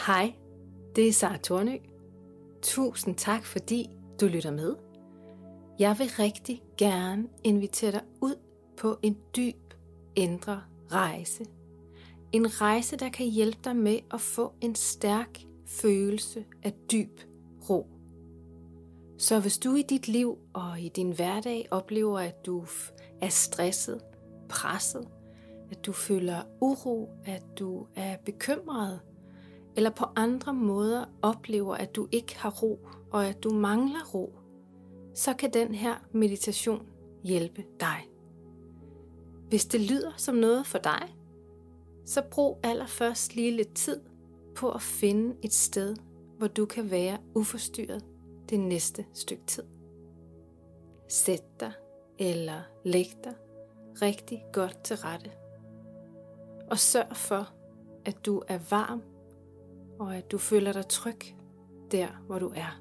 Hej, det er Sara Tornø. Tusind tak, fordi du lytter med. Jeg vil rigtig gerne invitere dig ud på en dyb indre rejse. En rejse, der kan hjælpe dig med at få en stærk følelse af dyb ro. Så hvis du i dit liv og i din hverdag oplever, at du er stresset, presset, at du føler uro, at du er bekymret, eller på andre måder oplever, at du ikke har ro, og at du mangler ro, så kan den her meditation hjælpe dig. Hvis det lyder som noget for dig, så brug allerførst lige lidt tid på at finde et sted, hvor du kan være uforstyrret det næste stykke tid. Sæt dig eller læg dig rigtig godt til rette. Og sørg for, at du er varm, og at du føler dig tryg der, hvor du er.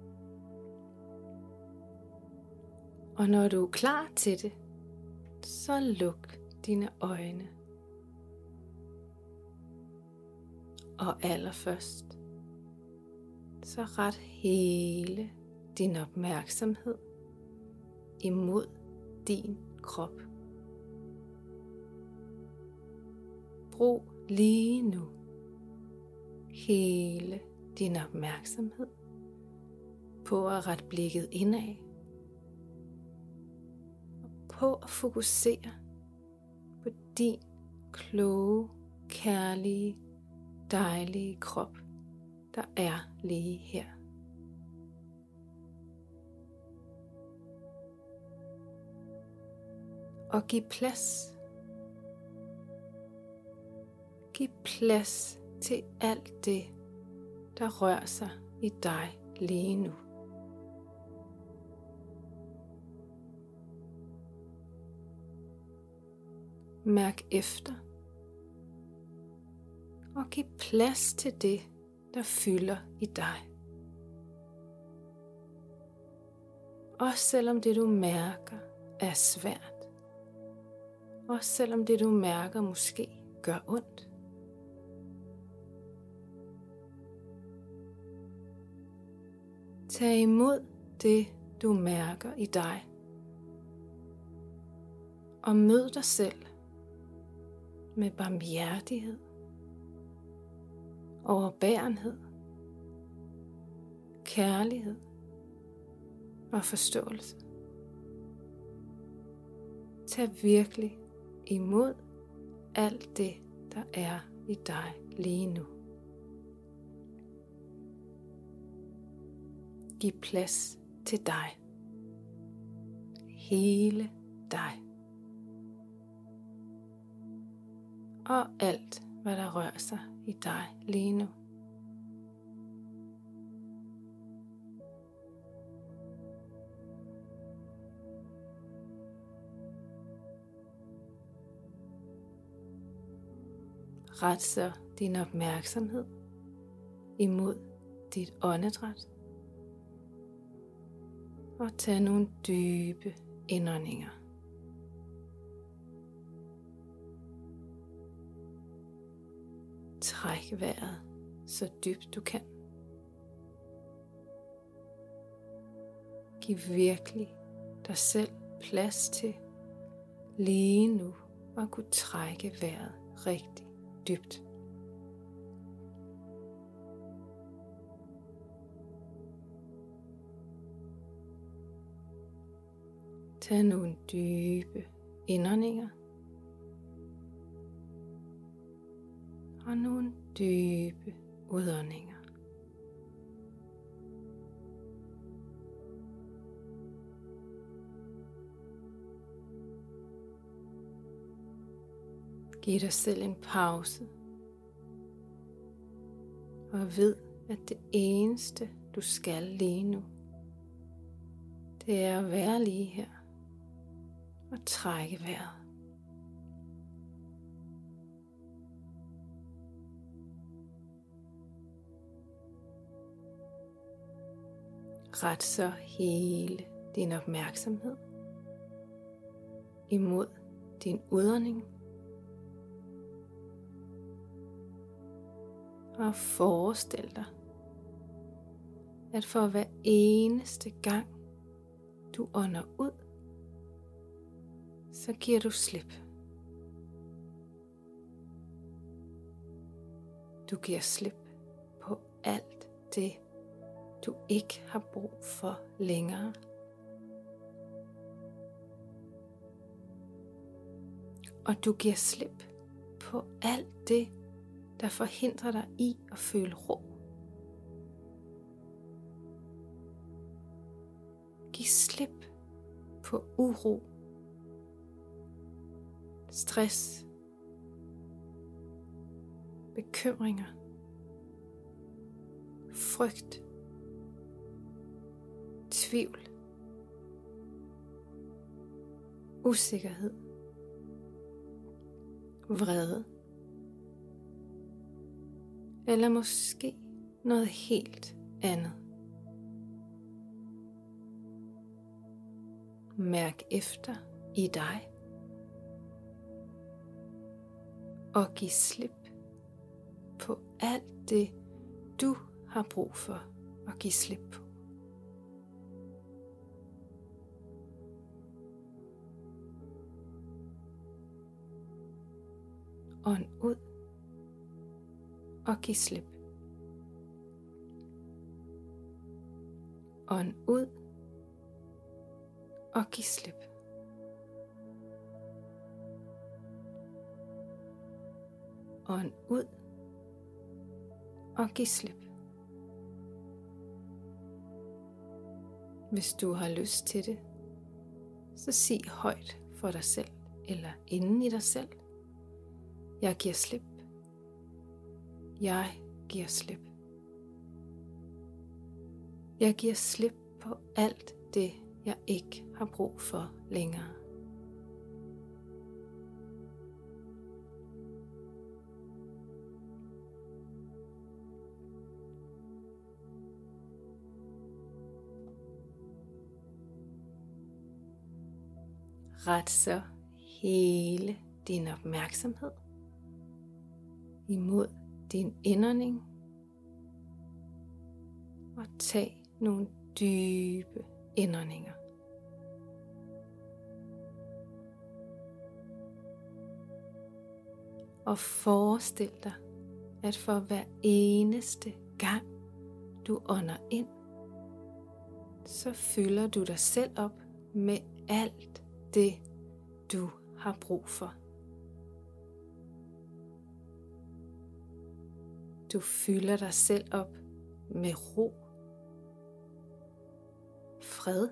Og når du er klar til det, så luk dine øjne. Og allerførst, så ret hele din opmærksomhed imod din krop. Brug lige nu hele din opmærksomhed på at rette blikket indad, og på at fokusere på din kloge, kærlige, dejlige krop, der er lige her. Og giv plads. Giv plads til alt det, der rører sig i dig lige nu. Mærk efter. Og giv plads til det, der fylder i dig. Også selvom det du mærker er svært. Også selvom det du mærker måske gør ondt. Tag imod det, du mærker i dig. Og mød dig selv med barmhjertighed, overbærenhed, kærlighed og forståelse. Tag virkelig imod alt det, der er i dig lige nu. Giv plads til dig. Hele dig. Og alt, hvad der rører sig i dig lige nu. Ret så din opmærksomhed imod dit åndedræt. Og tag nogle dybe indåndinger. Træk vejret så dybt du kan. Giv virkelig dig selv plads til lige nu at kunne trække vejret rigtig dybt. Tag nogle dybe indåndinger og nogle dybe udåndinger. Giv dig selv en pause og ved, at det eneste du skal lige nu, det er at være lige her og trække vejret. Ret så hele din opmærksomhed imod din udånding Og forestil dig, at for hver eneste gang du ånder ud, så giver du slip. Du giver slip på alt det, du ikke har brug for længere. Og du giver slip på alt det, der forhindrer dig i at føle ro. Giv slip på uro, stress, bekymringer, frygt, tvivl, usikkerhed, vrede, eller måske noget helt andet. Mærk efter i dig og giv slip på alt det, du har brug for at give slip på. Ånd ud og giv slip. Ånd ud og giv slip. Ånd ud og giv slip. Hvis du har lyst til det, så sig højt for dig selv eller inden i dig selv: jeg giver slip. Jeg giver slip. Jeg giver slip på alt det, jeg ikke har brug for længere. Ret så hele din opmærksomhed imod din indånding og tag nogle dybe indåndinger. Og forestil dig, at for hver eneste gang du ånder ind, så fylder du dig selv op med alt det, du har brug for. Du fylder dig selv op med ro, fred,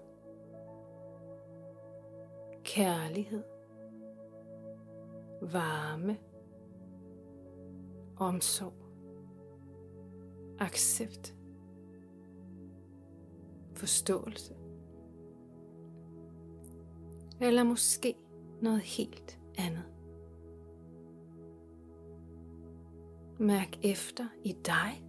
kærlighed, varme, omsorg, accept, forståelse, eller måske noget helt andet. Mærk efter i dig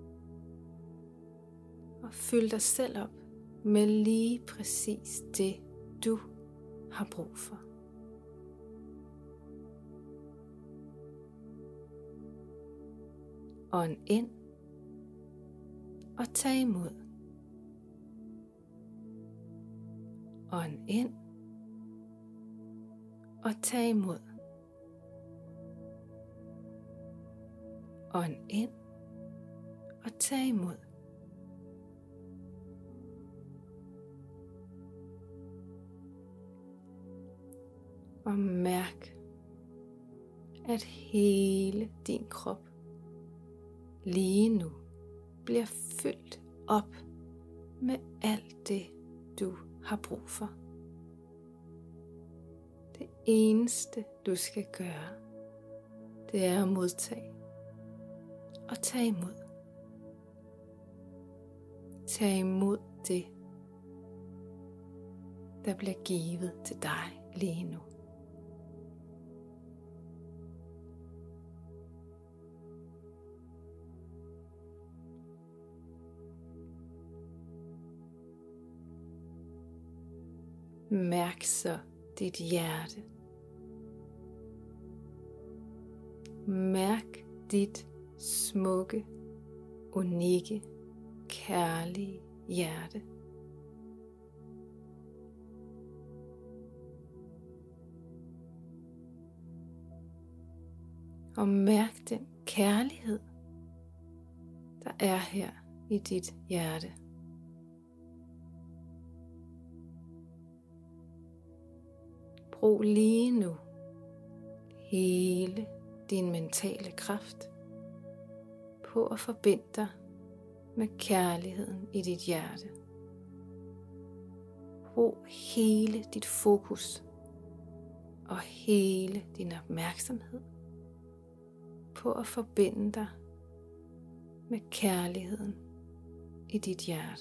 og fyld dig selv op med lige præcis det, du har brug for. Ånd ind og tag imod. Ånd ind og tag imod. Ånd ind og tag imod. Og mærk, at hele din krop lige nu bliver fyldt op med alt det, du har brug for. Det eneste, du skal gøre, det er at modtage og tage imod. Tag imod det, der bliver givet til dig lige nu. Mærk så dit hjerte. Mærk dit smukke, unikke, kærlige hjerte. Og mærk den kærlighed, der er her i dit hjerte. Brug lige nu hele din mentale kraft på at forbinde dig med kærligheden i dit hjerte. Brug hele dit fokus og hele din opmærksomhed på at forbinde dig med kærligheden i dit hjerte.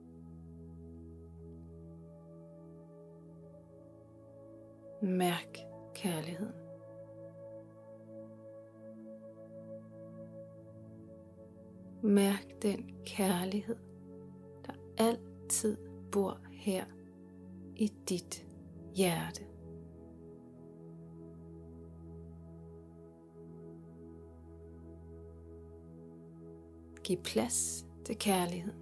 Mærk kærligheden. Mærk den kærlighed, der altid bor her i dit hjerte. Giv plads til kærligheden.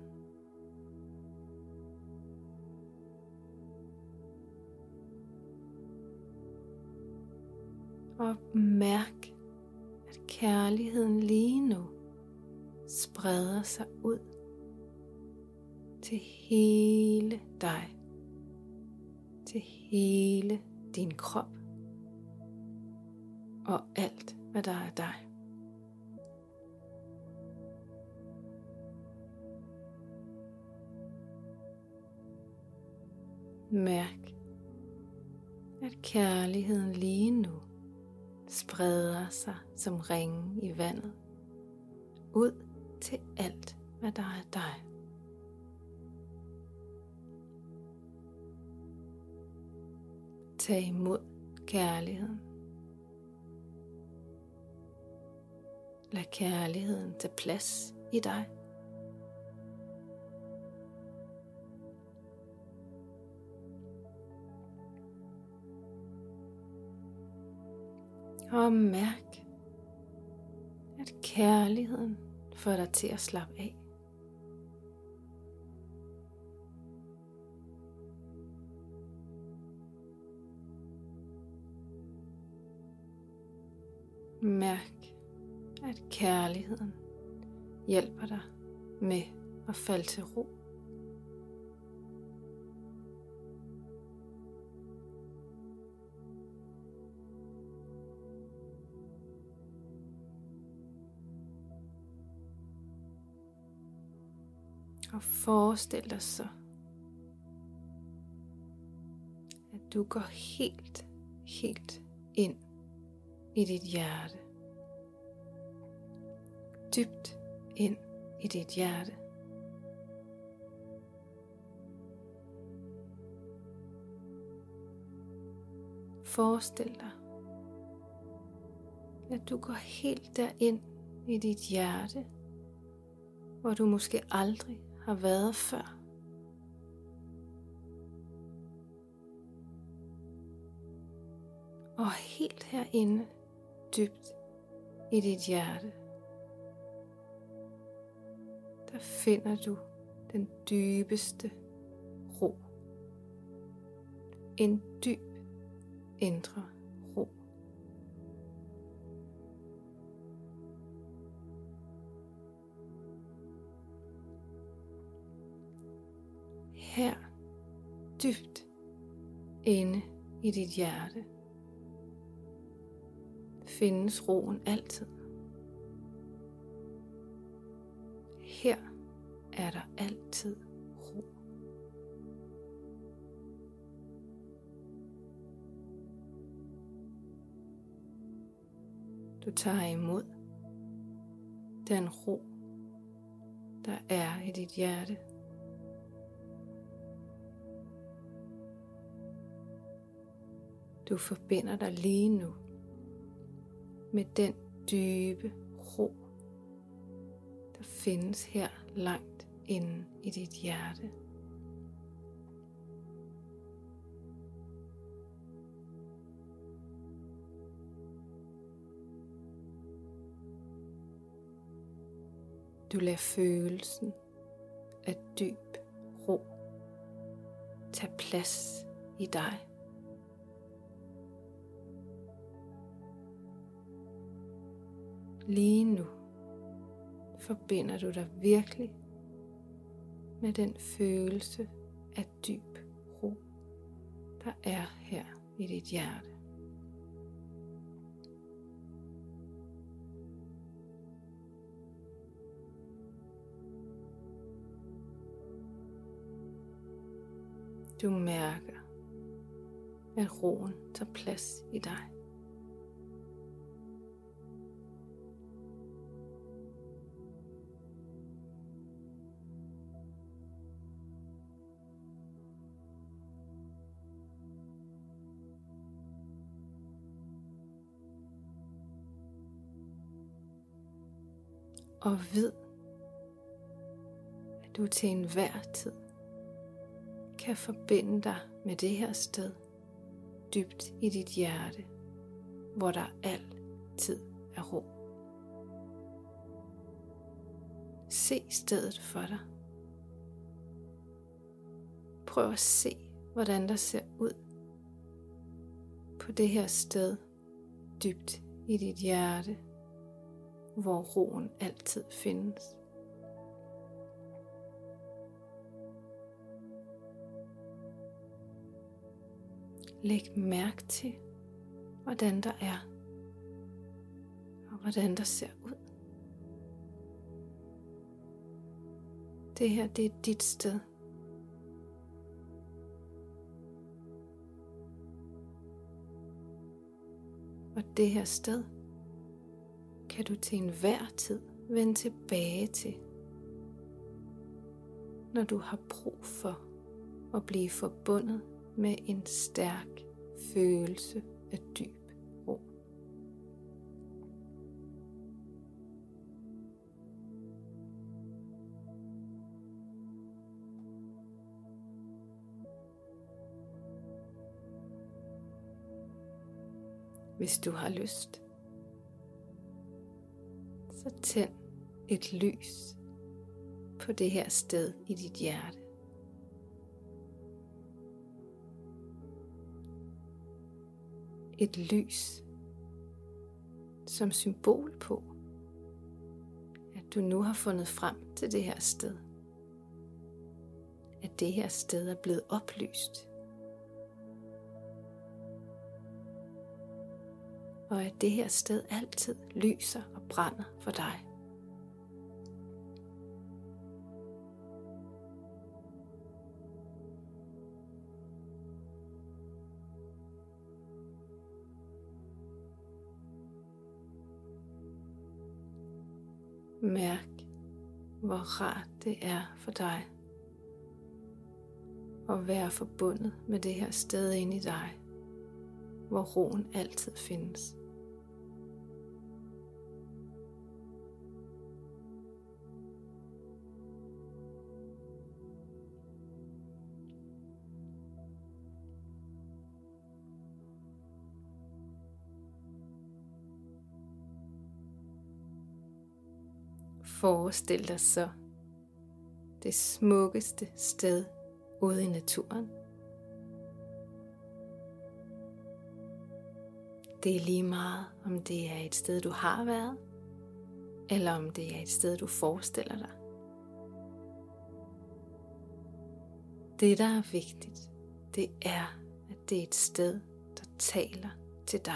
Og mærk, at kærligheden lige nu spreder sig ud til hele dig, til hele din krop og alt, hvad der er dig. Mærk, at kærligheden lige nu spreder sig som ringe i vandet ud til alt, hvad der er dig. Tag imod kærligheden. Lad kærligheden tage plads i dig. Og mærk, at kærligheden får dig til at slappe af. Mærk, at kærligheden hjælper dig med at falde til ro. Og forestil dig så, at du går helt ind i dit hjerte. Dybt ind i dit hjerte. Forestil dig, at du går helt derind i dit hjerte, hvor du måske aldrig har været før. Og helt herinde, dybt i dit hjerte, der finder du den dybeste ro. En dyb indre ro. Her, dybt inde i dit hjerte, findes roen altid. Her er der altid ro. Du tager imod den ro, der er i dit hjerte. Du forbinder dig lige nu med den dybe ro, der findes her langt inde i dit hjerte. Du lader følelsen af dyb ro tage plads i dig. Lige nu forbinder du dig virkelig med den følelse af dyb ro, der er her i dit hjerte. Du mærker, at roen tager plads i dig. Og ved, at du til enhver tid kan forbinde dig med det her sted dybt i dit hjerte, hvor der altid er ro. Se stedet for dig. Prøv at se, hvordan der ser ud på det her sted dybt i dit hjerte, hvor roen altid findes. Læg mærke til, hvordan der er, og hvordan der ser ud. Det her, det er dit sted. Og det her sted kan du til enhver tid vende tilbage til, når du har brug for at blive forbundet med en stærk følelse af dyb ro. Hvis du har lyst, så tænd et lys på det her sted i dit hjerte. Et lys som symbol på, at du nu har fundet frem til det her sted. At det her sted er blevet oplyst. Og at det her sted altid lyser og brænder for dig. Mærk, hvor rart det er for dig at være forbundet med det her sted inde i dig, hvor roen altid findes. Forestil dig så det smukkeste sted ude i naturen. Det er lige meget, om det er et sted, du har været, eller om det er et sted, du forestiller dig. Det, der er vigtigt, det er, at det er et sted, der taler til dig.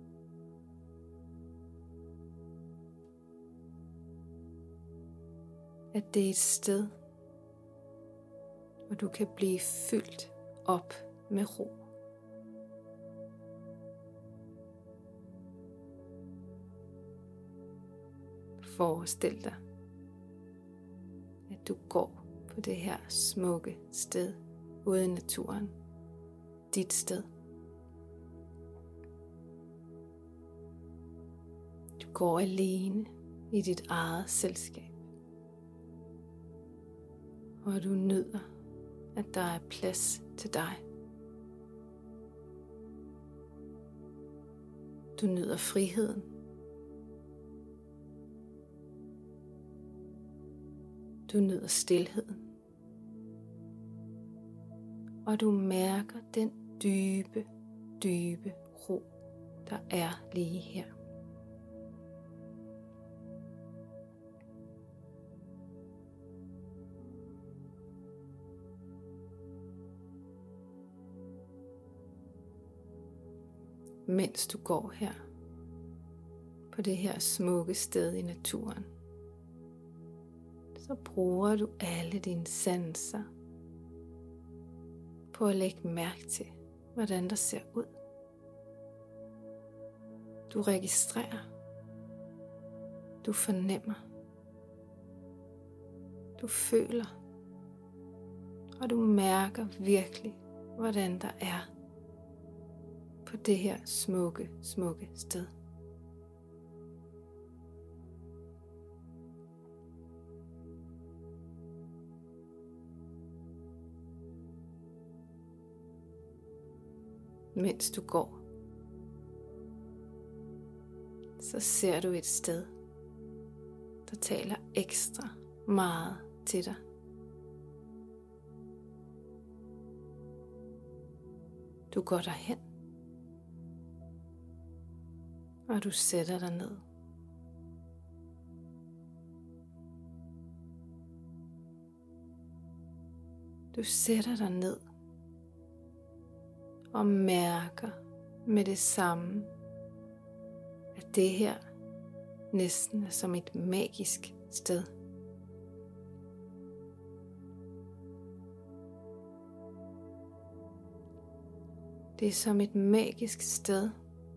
At det er et sted, hvor du kan blive fyldt op med ro. Forestil dig, at du går på det her smukke sted ude i naturen. Dit sted. Du går alene i dit eget selskab. Og du nyder, at der er plads til dig. Du nyder friheden. Du nyder stilheden. Og du mærker den dybe, dybe ro, der er lige her. Mens du går her, på det her smukke sted i naturen, så bruger du alle dine sanser på at lægge mærke til, hvordan der ser ud. Du registrerer, du fornemmer, du føler, og du mærker virkelig, hvordan der er på det her smukke, smukke sted. Mens du går, så ser du et sted, der taler ekstra meget til dig. Du går derhen, og du sætter dig ned. Du sætter dig ned og mærker med det samme, at det her næsten er som et magisk sted. Det er som et magisk sted,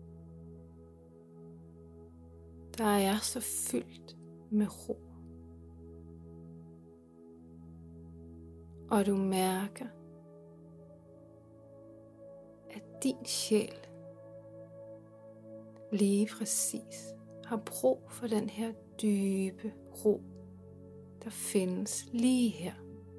der er så fyldt med ro. Og du mærker, at din sjæl lige præcis har brug for den her dybe ro, der findes lige her.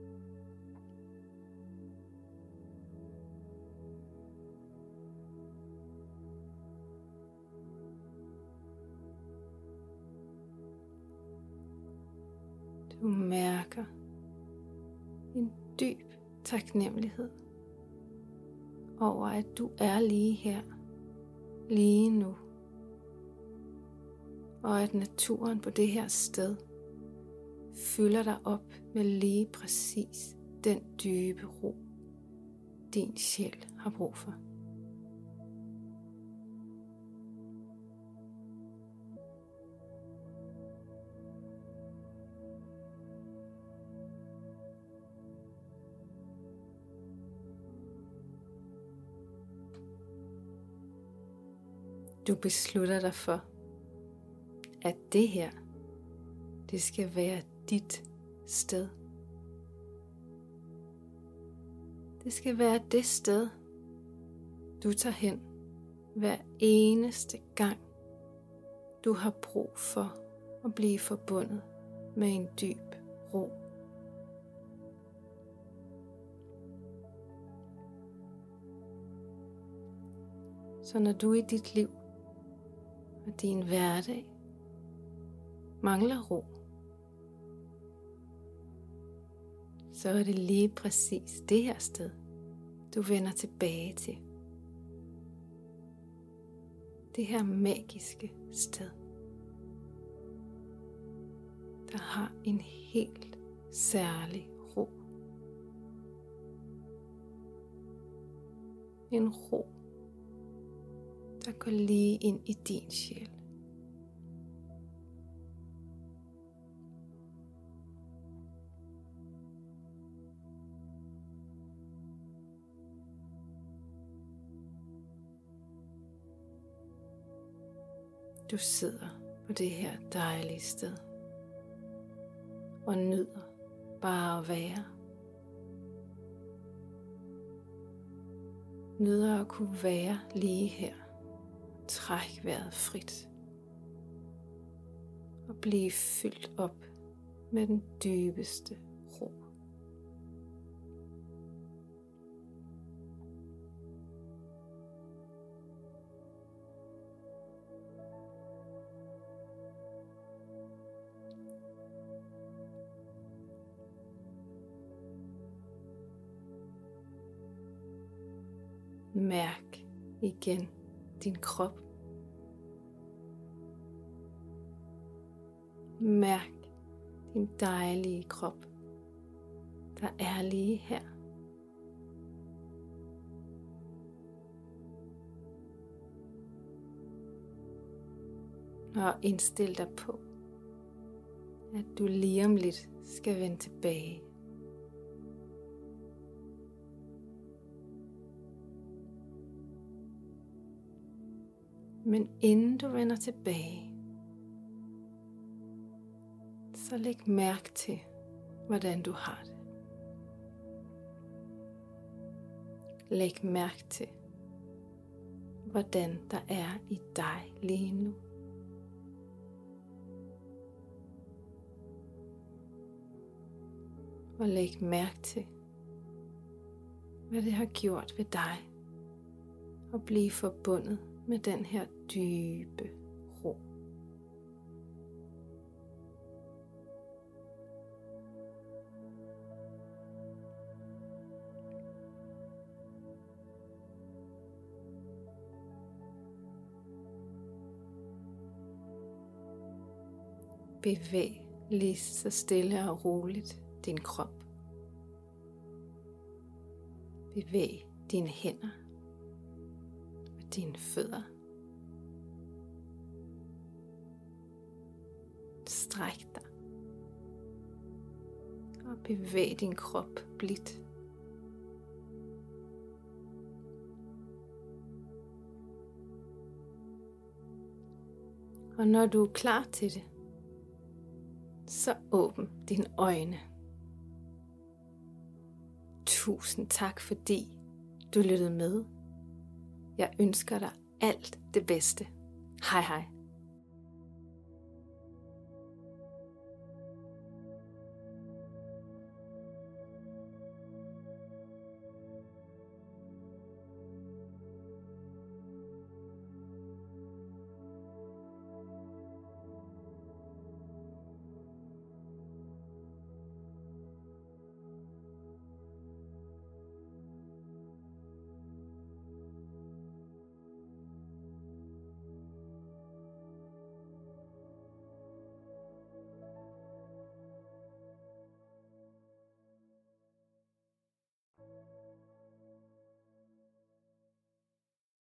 Du mærker en dyb taknemmelighed over, at du er lige her, lige nu. Og at naturen på det her sted fylder dig op med lige præcis den dybe ro, din sjæl har brug for. Du beslutter dig for, at det her, det skal være dit sted. Det skal være det sted, du tager hen hver eneste gang, du har brug for at blive forbundet med en dyb ro. Så når du i dit liv og din hverdag mangler ro, så er det lige præcis det her sted, du vender tilbage til. Det her magiske sted, der har en helt særlig ro. En ro, der går lige ind i din sjæl. Du sidder på det her dejlige sted og nyder bare at være. Nyder at kunne være lige her. Træk vejret frit og blive fyldt op med den dybeste ro. Mærk igen din krop. Mærk din dejlige krop, der er lige her. Og indstil dig på, at du lige om lidt skal vende tilbage. Men inden du vender tilbage, så læg mærke til, hvordan du har det. Læg mærke til, hvordan der er i dig lige nu. Og læg mærke til, hvad det har gjort ved dig at blive forbundet med den her dybe ro. Bevæg lige så stille og roligt din krop. Bevæg dine hænder og dine fødder. Stræk dig og bevæg din krop blidt. Og når du er klar til det, så åbn dine øjne. Tusind tak, fordi du lyttede med. Jeg ønsker dig alt det bedste. Hej hej.